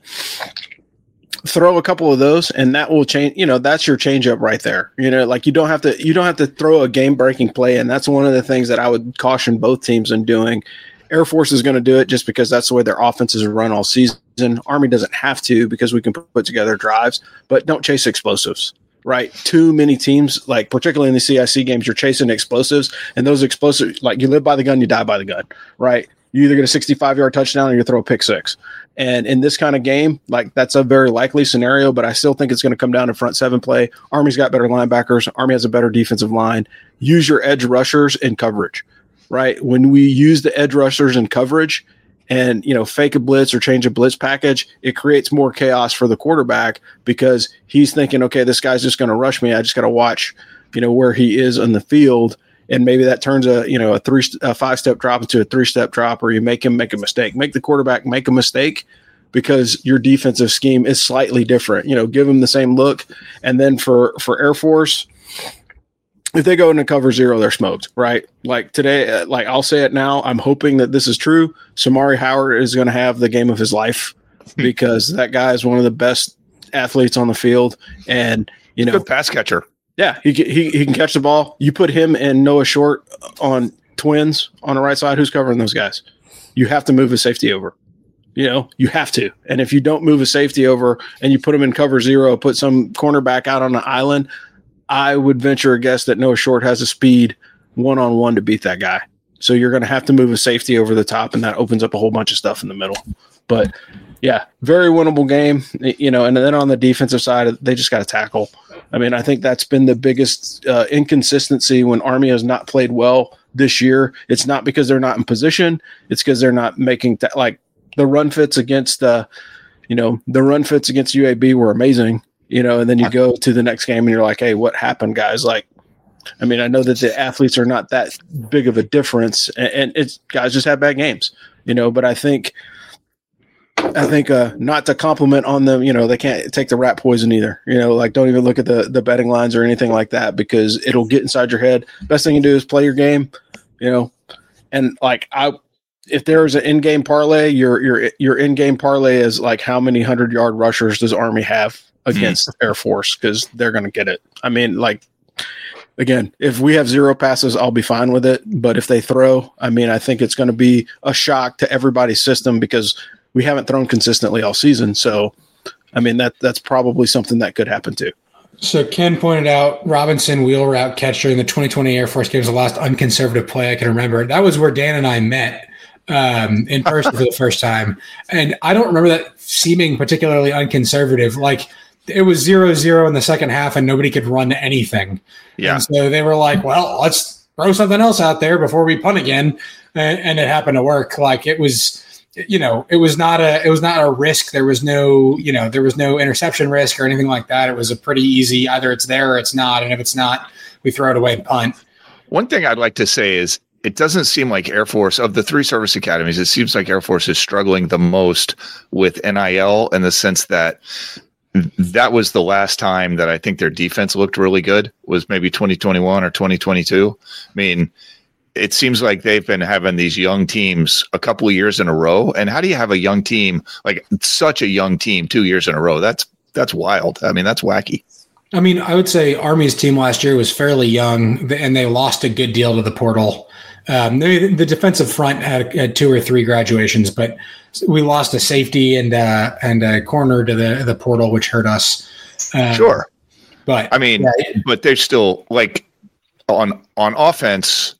throw a couple of those and that will change, that's your change up right there. Like you don't have to throw a game breaking play. And that's one of the things that I would caution both teams in doing. Air Force is going to do it just because that's the way their offenses are run all season. Army doesn't have to because we can put together drives, but don't chase explosives, right? Too many teams, like particularly in the CIC games, you're chasing explosives, and those explosives, like you live by the gun, you die by the gun, right? You either get a 65-yard touchdown or you throw a pick six. And in this kind of game, like that's a very likely scenario, but I still think it's going to come down to front seven play. Army's got better linebackers. Army has a better defensive line. Use your edge rushers in coverage. Right. When we use the edge rushers in coverage and, fake a blitz or change a blitz package, it creates more chaos for the quarterback because he's thinking, okay, this guy's just going to rush me. I just got to watch, where he is on the field. And maybe that turns a 5-step drop into a 3-step drop, or you make him make a mistake, make the quarterback make a mistake because your defensive scheme is slightly different, give him the same look. And then for Air Force, if they go into cover zero, they're smoked, right? Like today, like I'll say it now, I'm hoping that this is true. Samari Howard is going to have the game of his life because that guy is one of the best athletes on the field. And, good pass catcher. Yeah, he can catch the ball. You put him and Noah Short on twins on the right side. Who's covering those guys? You have to move a safety over. You have to. And if you don't move a safety over and you put him in cover zero, put some cornerback out on the island, I would venture a guess that Noah Short has a speed one-on-one to beat that guy. So you're going to have to move a safety over the top, and that opens up a whole bunch of stuff in the middle. But, yeah, very winnable game, and then on the defensive side, they just got to tackle. I mean, I think that's been the biggest inconsistency when Army has not played well this year. It's not because they're not in position. It's because they're not making the run fits against UAB were amazing. And then you go to the next game and you're like, hey, what happened, guys? Like, I mean, I know that the athletes are not that big of a difference and it's guys just have bad games, but I think not to compliment on them, they can't take the rat poison either, don't even look at the betting lines or anything like that because it'll get inside your head. Best thing you do is play your game, and if there's an in-game parlay, your in-game parlay is like how many 100-yard rushers does Army have against Air Force because they're going to get it. I mean, again, if we have zero passes, I'll be fine with it. But if they throw, I mean, I think it's going to be a shock to everybody's system because we haven't thrown consistently all season. So, I mean, that's probably something that could happen too. So Ken pointed out Robinson wheel route catch during the 2020 Air Force games, the last unconservative play I can remember. That was where Dan and I met in person for the first time. And I don't remember that seeming particularly unconservative. Like, it was 0-0 in the second half and nobody could run anything. Yeah. And so they were like, well, let's throw something else out there before we punt again. And it happened to work. Like it was not a risk. There was no interception risk or anything like that. It was a pretty easy, either it's there or it's not. And if it's not, we throw it away and punt. One thing I'd like to say is it doesn't seem like Air Force, of the 3 service academies, it seems like Air Force is struggling the most with NIL in the sense that was the last time that I think their defense looked really good, was maybe 2021 or 2022. I mean, it seems like they've been having these young teams a couple of years in a row. And how do you have a young team, like such a young team, 2 years in a row? That's wild. I mean, that's wacky. I mean, I would say Army's team last year was fairly young, and they lost a good deal to the portal. The defensive front had 2 or 3 graduations, but we lost a safety and a corner to the portal, which hurt us. Sure. But I mean, but they're still like on offense.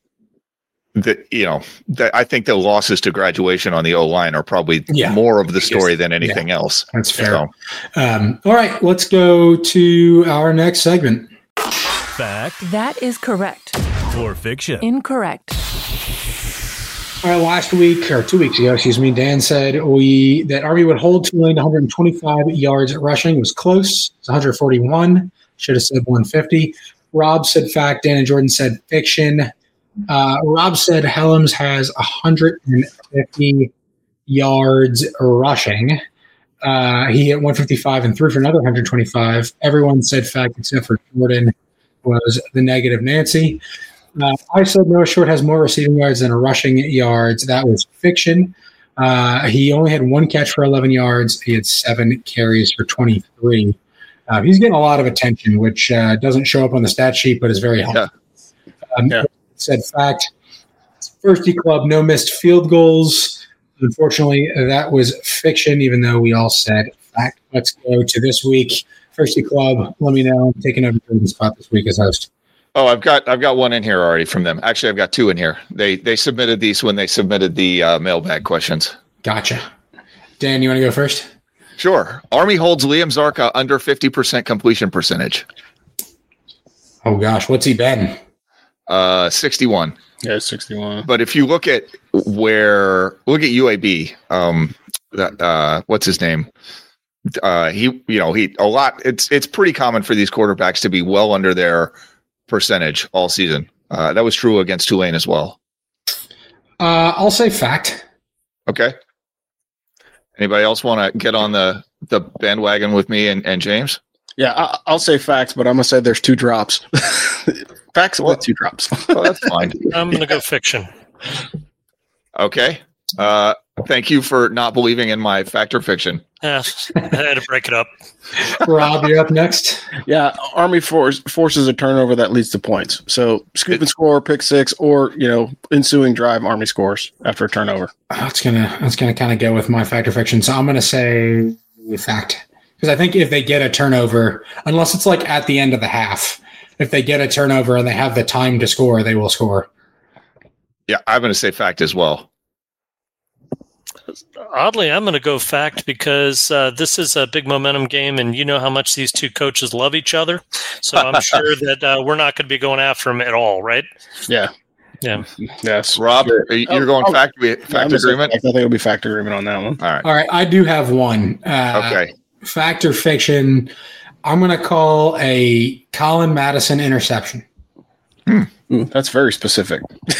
I think the losses to graduation on the O-line are probably more of the story than anything else. That's fair. So. All right, let's go to our next segment. Fact. That is correct. Or fiction. Incorrect. All right, last week or 2 weeks ago, Dan said that Army would hold Tulane to 125 yards rushing. It was close. It's 141. Should have said 150. Rob said fact. Dan and Jordan said fiction. Rob said Helms has 150 yards rushing. He hit 155 and threw for another 125. Everyone said fact except for Jordan was the negative Nancy. I said Noah Short has more receiving yards than rushing yards. That was fiction. He only had 1 catch for 11 yards. He had 7 carries for 23. He's getting a lot of attention, which doesn't show up on the stat sheet, but is very helpful. Said fact. Firsty Club, no missed field goals. Unfortunately, that was fiction, even though we all said fact. Let's go to this week. Firsty Club, let me know. I'm taking over the spot this week as host. Oh, I've got one in here already from them. Actually, I've got 2 in here. They submitted these when they submitted the mailbag questions. Gotcha. Dan, you want to go first? Sure. Army holds Liam Zarka under 50% completion percentage. Oh gosh, what's he been? 61. Yeah, 61. But if you look at UAB, what's his name? It's pretty common for these quarterbacks to be well under their percentage all season. That was true against Tulane as well. I'll say fact. Okay. Anybody else want to get on the bandwagon with me and James? Yeah, I'll say facts, but I'm going to say there's 2 drops. Facts with 2 drops. Well, that's fine. I'm going to go fiction. Okay. Thank you for not believing in my fact or fiction. Yeah, I had to break it up. Rob, you're up next. Yeah, Army forces a turnover that leads to points. So scoop and score, pick 6, or ensuing drive, Army scores after a turnover. That's gonna kind of go with my fact or fiction. So I'm gonna say fact, because I think if they get a turnover, unless it's like at the end of the half, if they get a turnover and they have the time to score, they will score. Yeah, I'm going to say fact as well. Oddly, I'm going to go fact because this is a big momentum game, and you know how much these 2 coaches love each other. So I'm sure that we're not going to be going after them at all, right? Yeah. Yeah. Yes. Rob, you're going fact agreement? I think it'll be fact agreement on that one. All right. I do have one. Okay. Fact or fiction, I'm going to call a Colin Madison interception. That's very specific.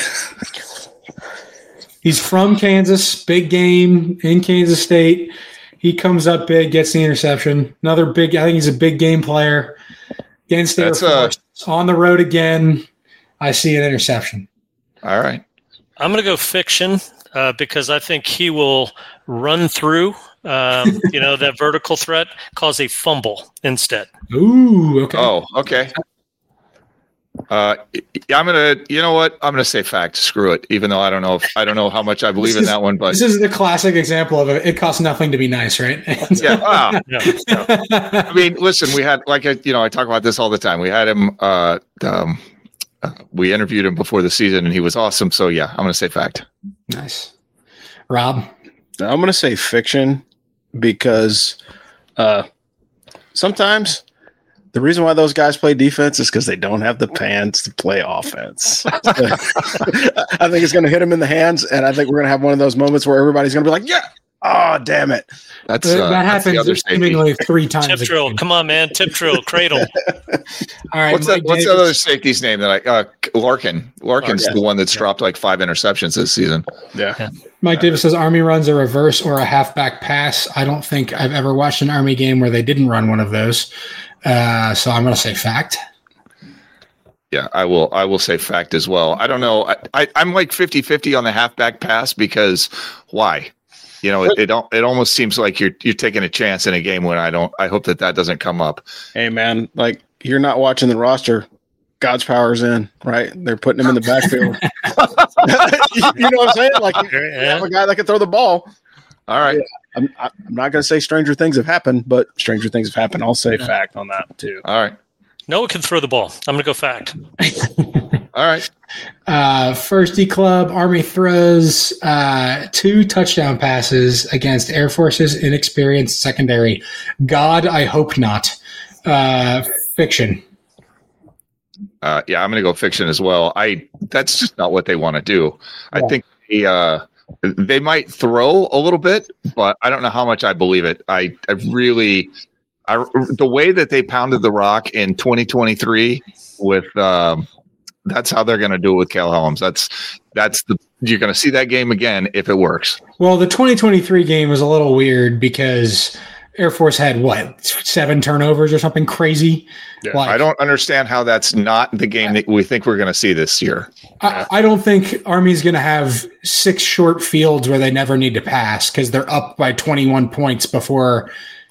He's from Kansas, big game in Kansas State. He comes up big, gets the interception. I think he's a big game player. Against Air Force, on the road again, I see an interception. All right. I'm going to go fiction because I think he will run through, that vertical threat, cause a fumble instead. Ooh, okay. Oh, okay. I'm gonna say fact. Screw it. Even though I don't know how much I believe in that one, but this is the classic example of it costs nothing to be nice, right? Yeah. I mean, listen, we had I talk about this all the time. We had him. We interviewed him before the season, and he was awesome. So yeah, I'm gonna say fact. Nice. Rob, I'm gonna say fiction because sometimes. The reason why those guys play defense is because they don't have the pants to play offense. I think it's going to hit them in the hands, and I think we're going to have one of those moments where everybody's going to be like, yeah, oh, damn it. That happens seemingly 3 times. Tip drill. Come on, man. Tip drill. Cradle. All right. What's the other safety's name? Larkin. Larkin's the one that's dropped like 5 interceptions this season. Yeah. Mike Davis says Army runs a reverse or a halfback pass. I don't think I've ever watched an Army game where they didn't run one of those. So I'm going to say fact. Yeah, I will say fact as well. I don't know. I'm like 50-50 on the halfback pass because why? You know, it almost seems like you're taking a chance in a game when I hope that doesn't come up. Hey man, like you're not watching the roster. God's power's in, right? They're putting him in the backfield. You know what I'm saying? Like you have a guy that can throw the ball. All right. Yeah, I'm not going to say stranger things have happened, but stranger things have happened. I'll say fact on that too. All right. Noah can throw the ball. I'm going to go fact. All right. Firsty Club, Army throws 2 touchdown passes against Air Force's inexperienced secondary. God, I hope not. Fiction. Yeah, I'm going to go fiction as well. That's just not what they want to do. Yeah. I think they might throw a little bit, but I don't know how much I believe it. The way that they pounded the rock in 2023 with that's how they're going to do it with Cal Helms. You're going to see that game again if it works. Well, the 2023 game was a little weird because Air Force had 7 turnovers or something crazy. Yeah, I don't understand how that's not the game that we think we're going to see this year. I don't think Army's going to have 6 short fields where they never need to pass because they're up by 21 points before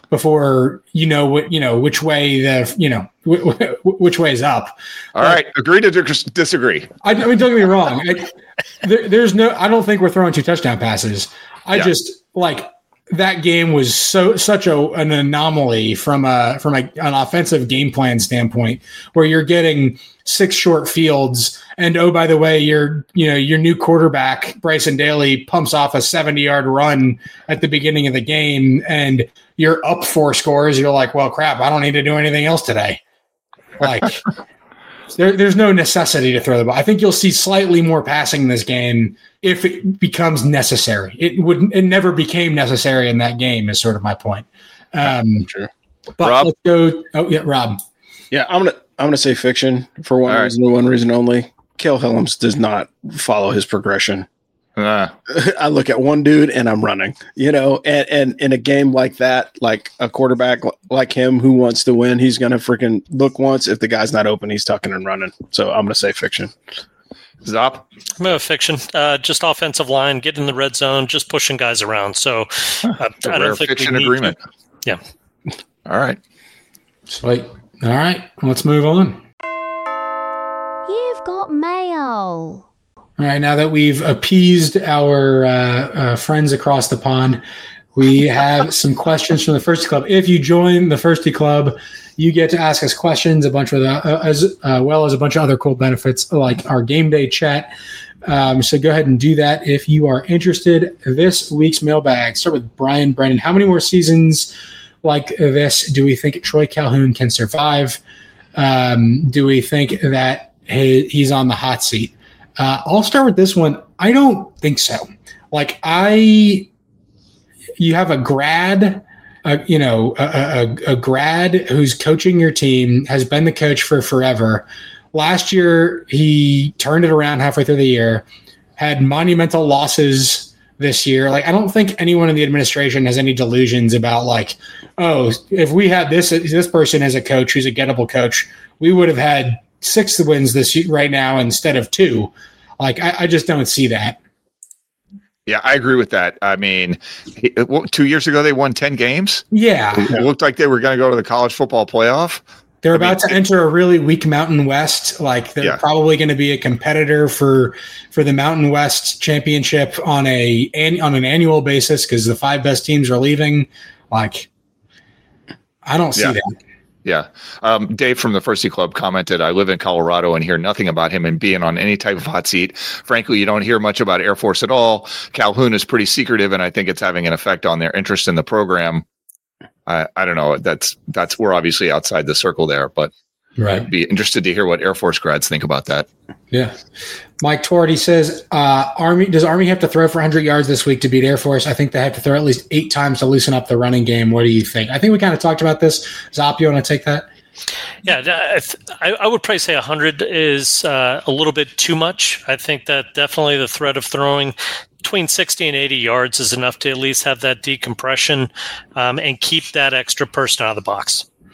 which way which way is up. All right, agree to disagree. I mean, don't get me wrong. I don't think we're throwing 2 touchdown passes. Just like that game was such an anomaly from an offensive game plan standpoint, where you're getting 6 short fields, and oh, by the way, your new quarterback Bryson Daly pumps off a 70-yard run at the beginning of the game, and you're up 4 scores. You're like, well, crap, I don't need to do anything else today. Like, there's no necessity to throw the ball. I think you'll see slightly more passing in this game if it becomes necessary. It never became necessary in that game is sort of my point. True. But Rob? let's go. Oh yeah, Rob. Yeah, I'm gonna say fiction for one reason and one reason only. Cal Helms does not follow his progression. I look at one dude and I'm running, and in a game like that, like a quarterback like him who wants to win, he's going to freaking look once. If the guy's not open, he's tucking and running. So I'm going to say fiction. Zop? I'm going to fiction. Just offensive line, get in the red zone, just pushing guys around. So I don't think fiction agreement. Yeah. All right. Sweet. All right. Let's move on. You've got mail. All right, now that we've appeased our friends across the pond, we have some questions from the Firsty Club. If you join the Firsty Club, you get to ask us questions, as well as a bunch of other cool benefits like our game day chat. So go ahead and do that if you are interested. This week's mailbag, start with Brian Brennan. How many more seasons like this do we think Troy Calhoun can survive? Do we think that he's on the hot seat? I'll start with this one. I don't think so. Like you have a grad, a grad who's coaching your team, has been the coach for forever. Last year, he turned it around halfway through the year, had monumental losses this year. Like, I don't think anyone in the administration has any delusions about like, oh, if we had this person as a coach who's a gettable coach, we would have had 6 wins this year right now instead of 2. Like, I just don't see that. Yeah, I agree with that. I mean, 2 years ago, they won 10 games. Yeah. It looked like they were going to go to the college football playoff. They're about to enter a really weak Mountain West. Like, they're probably going to be a competitor for the Mountain West championship on an annual basis because the 5 best teams are leaving. Like, I don't see that. Yeah. Dave from the Firsty Club commented, I live in Colorado and hear nothing about him and being on any type of hot seat. Frankly, you don't hear much about Air Force at all. Calhoun is pretty secretive, and I think it's having an effect on their interest in the program. I don't know. That's we're obviously outside the circle there, but I'd be interested to hear what Air Force grads think about that. Yeah. Mike Torty says, does Army have to throw for 100 yards this week to beat Air Force? I think they have to throw at least 8 times to loosen up the running game. What do you think? I think we kind of talked about this. Zop, you want to take that? Yeah, I would probably say 100 is a little bit too much. I think that definitely the threat of throwing between 60 and 80 yards is enough to at least have that decompression and keep that extra person out of the box.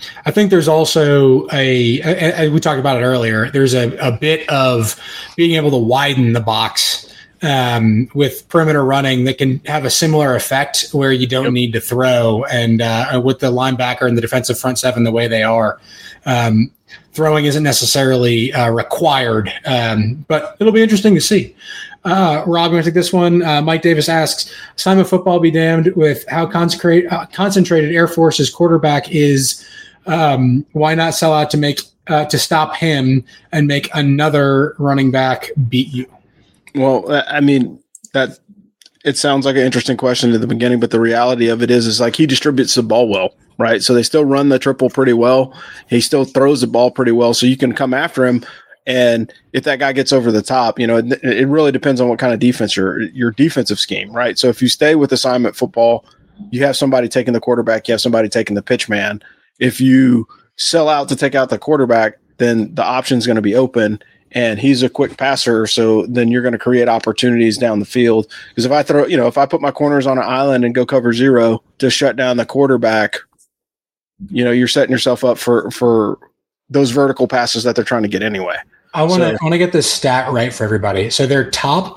I think there's also we talked about it earlier. There's a bit of being able to widen the box with perimeter running that can have a similar effect where you don't need to throw. And with the linebacker and the defensive front seven the way they are, throwing isn't necessarily required, but it'll be interesting to see. Rob, I'm going to take this one. Mike Davis asks, Simon football be damned with how concentrated Air Force's quarterback is. Why not sell out to stop him and make another running back beat you? Well, I mean, that it sounds like an interesting question at the beginning, but the reality of it is like he distributes the ball well, right? So they still run the triple pretty well. He still throws the ball pretty well. So you can come after him. And if that guy gets over the top, it really depends on what kind of defense your defensive scheme, right? So if you stay with assignment football, you have somebody taking the quarterback, you have somebody taking the pitch man. If you sell out to take out the quarterback, then the option is going to be open, and he's a quick passer. So then you're going to create opportunities down the field. Because if I throw, if I put my corners on an island and go cover zero to shut down the quarterback, you're setting yourself up for those vertical passes that they're trying to get anyway. I want to get this stat right for everybody. So their top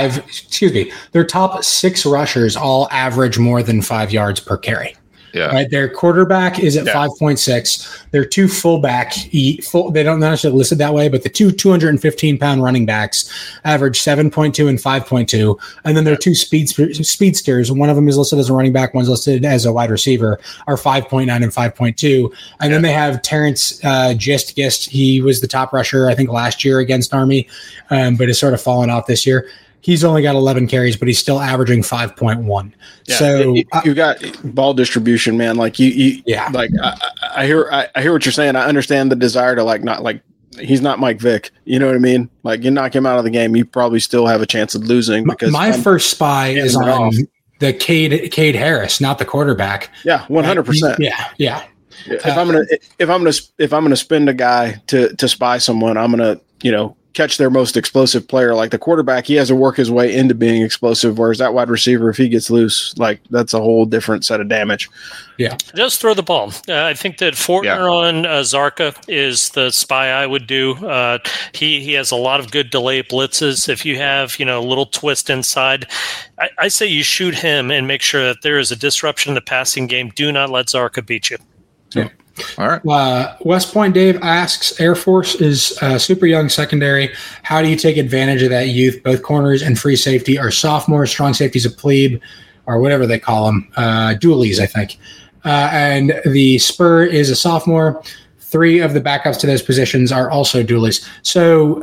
six rushers all average more than 5 yards per carry. Yeah. Right. Their quarterback is at 5.6. Their two fullback, they don't necessarily listed that way, but the two 215-pound running backs average 7.2 and 5.2. And then their two speedsters, one of them is listed as a running back, one's listed as a wide receiver, are 5.9 and 5.2. And then they have Terrence Gist. He was the top rusher, I think, last year against Army, but has sort of fallen off this year. He's only got 11 carries, but he's still averaging 5.1. Yeah, so you got ball distribution, man. Like like I hear what you're saying. I understand the desire to he's not Mike Vick. You know what I mean? Like, you knock him out of the game, you probably still have a chance of losing. Because my first spy is on the Cade Harris, not the quarterback. Yeah, 100%. Yeah. If I'm gonna spend a guy to spy someone, I'm gonna catch their most explosive player. Like the quarterback, he has to work his way into being explosive, whereas that wide receiver, if he gets loose, like that's a whole different set of damage. Yeah. Just throw the ball. I think that Fortner on Zarka is the spy I would do. He has a lot of good delay blitzes. If you have, a little twist inside, I say you shoot him and make sure that there is a disruption in the passing game. Do not let Zarka beat you. Yeah. All right. West Point Dave asks, Air Force is super young secondary. How do you take advantage of that youth? Both corners and free safety are sophomores, strong safety's a plebe, or whatever they call them, dualies, I think. And the Spur is a sophomore. 3 of the backups to those positions are also dualies. So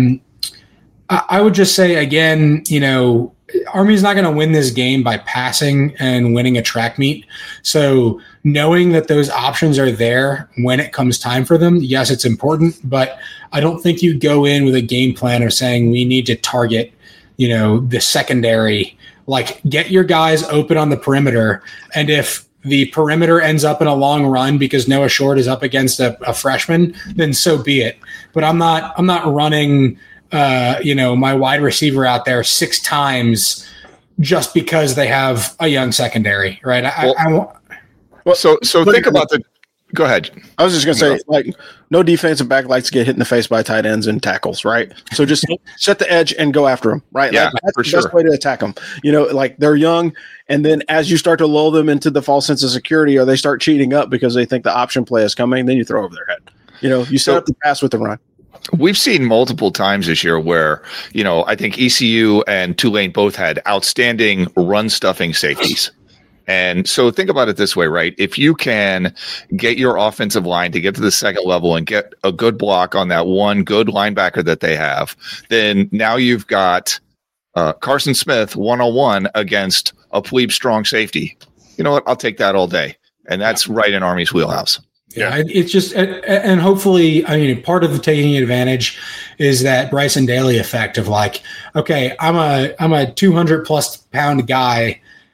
I would just say, again, Army's not going to win this game by passing and winning a track meet. So knowing that those options are there when it comes time for them, yes, it's important, but I don't think you go in with a game plan of saying we need to target, the secondary, like get your guys open on the perimeter. And if the perimeter ends up in a long run because Noah Short is up against a freshman, then so be it. But I'm not running my wide receiver out there 6 times just because they have a young secondary, right? So think about go ahead. I was just going to say, no defensive back likes to get hit in the face by tight ends and tackles, right? So just set the edge and go after them, right? Yeah, that's for the sure. best way to attack them. They're young, and then as you start to lull them into the false sense of security, or they start cheating up because they think the option play is coming, then you throw over their head. You set up the pass with the run. We've seen multiple times this year where, I think ECU and Tulane both had outstanding run stuffing safeties. And so think about it this way, right? If you can get your offensive line to get to the second level and get a good block on that one good linebacker that they have, then now you've got Carson Smith 1-on-1 against a plebe strong safety. You know what? I'll take that all day. And that's right in Army's wheelhouse. Yeah, it's just, and hopefully, part of taking advantage is that Bryson Daly effect of okay, I'm a 200+ pound guy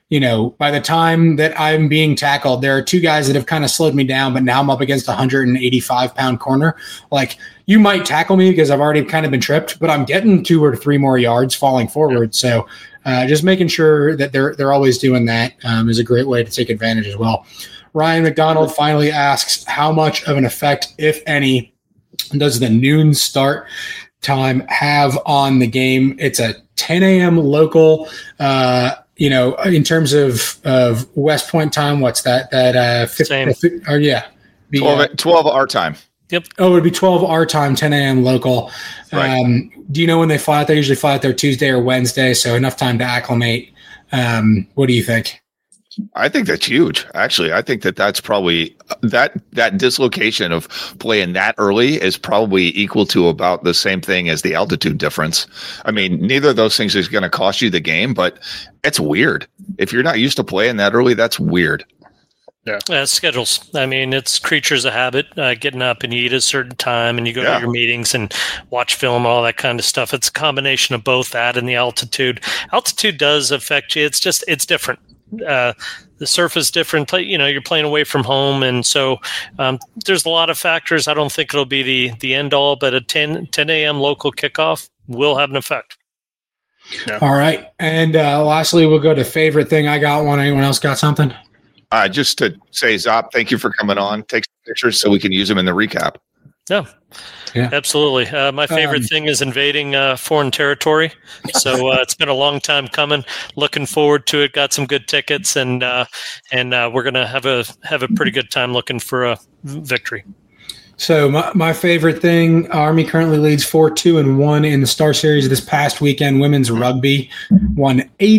by the time that I'm being tackled, there are two guys that have kind of slowed me down, but now I'm up against a 185-pound corner. Like, you might tackle me because I've already kind of been tripped, but I'm getting 2 or 3 more yards falling forward. So just making sure that they're always doing that is a great way to take advantage as well. Ryan McDonald finally asks, how much of an effect, if any, does the noon start time have on the game? It's a 10 a.m. local. In terms of West Point time, what's that? That 12 our time. Yep. Oh, it'd be 12 our time, 10 a.m. local. Right. Do you know when they fly out? They usually fly out there Tuesday or Wednesday, so enough time to acclimate. What do you think? I think that's huge. Actually, I think that's probably that dislocation of playing that early is probably equal to about the same thing as the altitude difference. I mean, neither of those things is going to cost you the game, but it's weird. If you're not used to playing that early, that's weird. Yeah. Schedules. I mean, it's creatures of habit, getting up and you eat at a certain time and you go to your meetings and watch film, all that kind of stuff. It's a combination of both that and the altitude. Altitude does affect you. It's different. The surf is different. You're playing away from home, and so there's a lot of factors. I don't think it'll be the end all, but a 10 a.m. local kickoff will have an effect. Yeah. All right, and lastly, we'll go to favorite thing. I got one. Anyone else got something? Just to say, Zop, thank you for coming on. Take some pictures so we can use them in the recap. Yeah, absolutely. My favorite thing is invading foreign territory. So it's been a long time coming. Looking forward to it. Got some good tickets, and we're gonna have a pretty good time looking for a victory. So my favorite thing: Army currently leads 4-2-1 in the Star Series this past weekend. Women's rugby won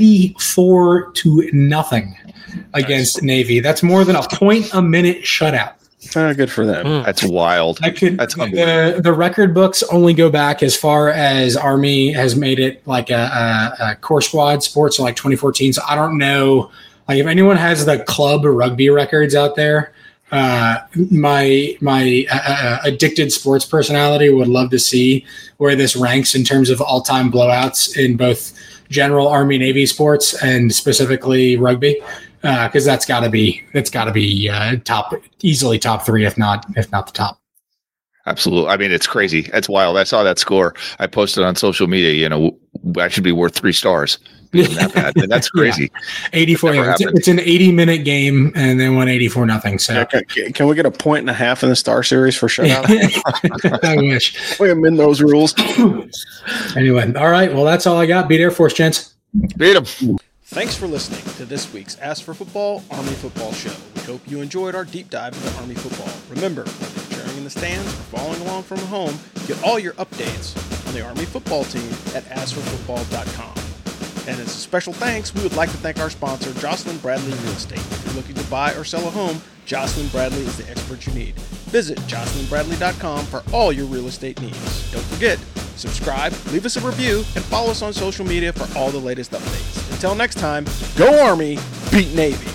84-0 against Navy. That's more than a point a minute shutout. Good for them. That's wild. That's the record books only go back as far as Army has made it like a core squad sport, so like 2014. So I don't know, like, if anyone has the club rugby records out there. My addicted sports personality would love to see where this ranks in terms of all-time blowouts in both general Army Navy sports and specifically rugby. Because that's got to be easily top 3, if not the top. Absolutely. I mean, it's crazy. It's wild. I saw that score. I posted on social media. I should be worth 3 stars. That bad. And that's crazy. 84. It's an 80-minute game, and then won 84-0. So can we get a 1.5 in the Star Series for shutout? I wish we amend those rules. Anyway, all right. Well, that's all I got. Beat Air Force, gents. Beat them. Thanks for listening to this week's Ask for Football Army Football Show. We hope you enjoyed our deep dive into Army football. Remember, whether you're cheering in the stands or following along from home, get all your updates on the Army football team at askforfootball.com. And as a special thanks, we would like to thank our sponsor, Jocelyn Bradley Real Estate. If you're looking to buy or sell a home, Jocelyn Bradley is the expert you need. Visit jocelynbradley.com for all your real estate needs. Don't forget, subscribe, leave us a review, and follow us on social media for all the latest updates. Until next time, go Army, beat Navy.